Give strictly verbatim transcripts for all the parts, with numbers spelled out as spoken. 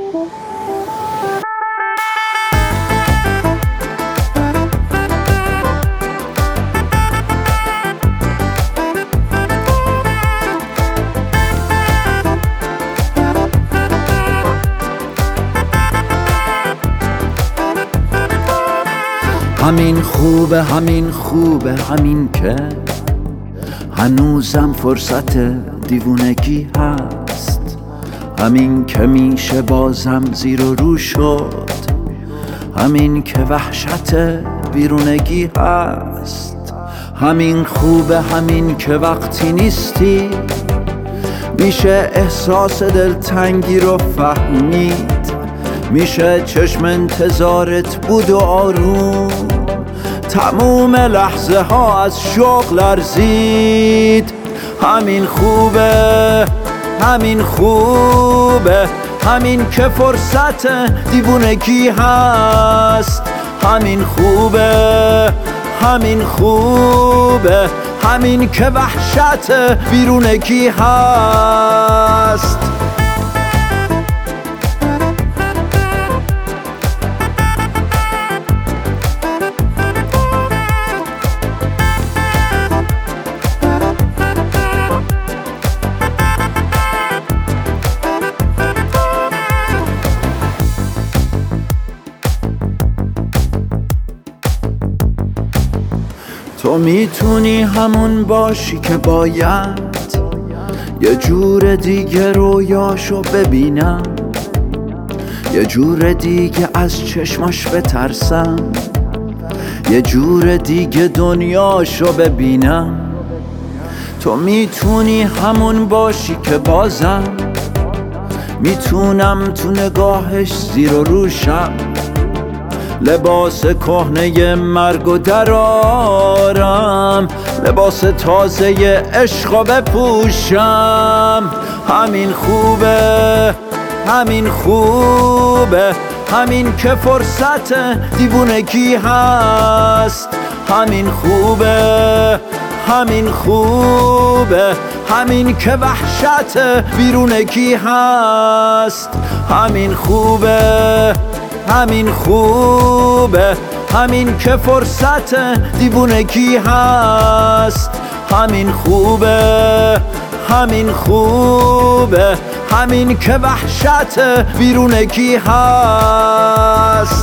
همین خوبه همین خوبه همین که هنوزم فرصت دیوونگی هست، همین که میشه بازم زیر و رو شد، همین که وحشت بیرونگی هست. همین خوبه همین که وقتی نیستی میشه احساس دلتنگی رو فهمید، میشه چشم انتظارت بود و آروم تموم لحظه ها از شوق لرزید. همین خوبه همین خوبه همین که فرصت دیوونگی هست، همین خوبه همین خوبه همین که وحشت بیرونگی هست. تو میتونی همون باشی که باید یه جور دیگه رویاشو ببینم، یه جور دیگه از چشماش بترسم، یه جور دیگه دنیاشو ببینم. تو میتونی همون باشی که بازم میتونم تو نگاهش زیر و روشم، لباس کهنه مرگ و درارم، لباس تازه عشق بپوشم. همین خوبه همین خوبه همین که فرصت دیوونگی هست، همین خوبه همین خوبه همین که وحشت بیرونگی هست. همین خوبه همین خوبه همین که فرصت دیوونگی هست، همین خوبه همین خوبه همین که وحشت بیرونگی هست.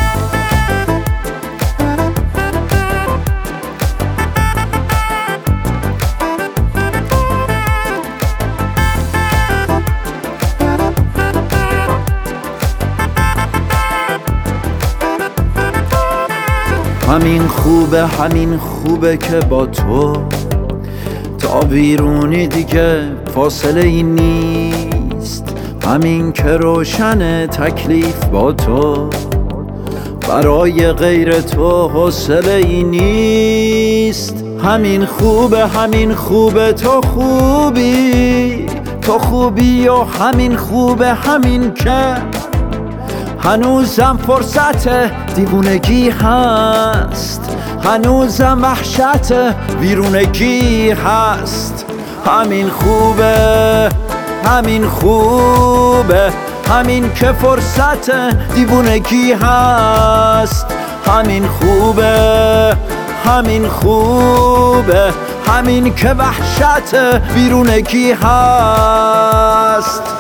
همین خوبه همین خوبه که با تو تا بیرونی دیگه فاصله ای نیست، همین که روشن تکلیف با تو برای غیر تو حوصله ای نیست. همین خوبه همین خوبه تو خوبی تو خوبی و همین خوبه همین که هنوزم فرصت دیوونگی هست، هنوزم وحشت بیرونگی هست. همین خوبه همین خوبه همین که فرصت دیوونگی هست، همین خوبه همین خوبه همین که وحشت بیرونگی هست.